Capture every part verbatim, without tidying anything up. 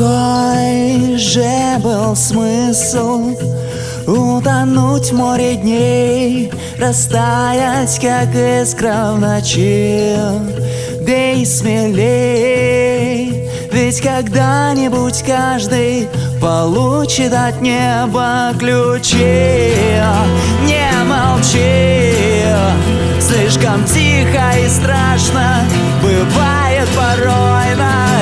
Какой же был смысл утонуть в море дней, растаять, как искра в ночи? Бей смелей, ведь когда-нибудь каждый получит от неба ключи. Не молчи, слишком тихо и страшно бывает порой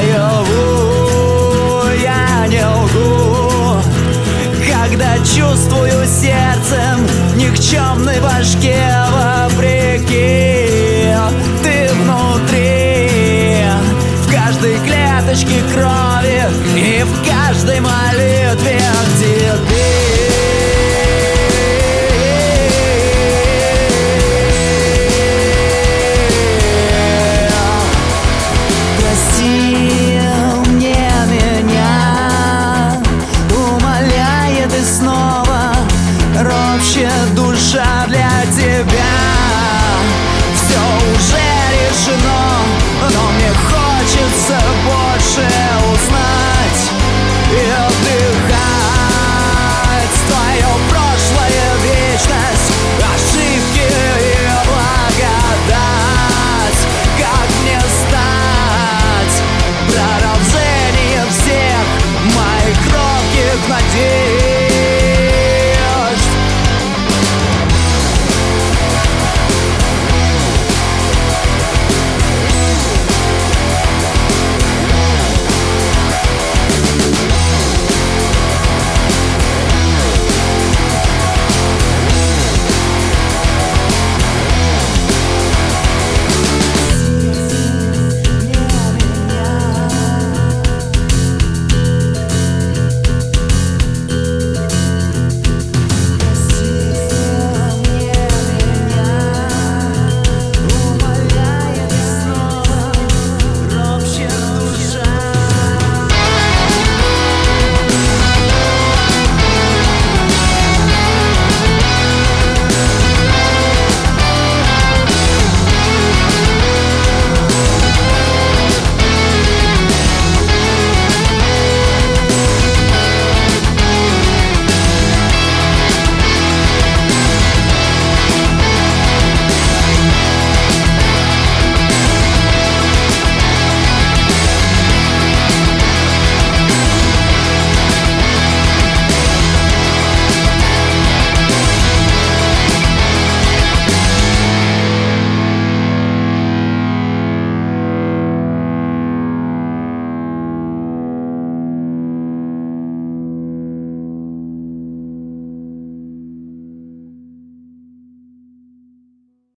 наяву. Я не лгу, когда чувствую сердцем никчемной башке вопреки. Ты внутри, в каждой клеточке крови и в каждой молитве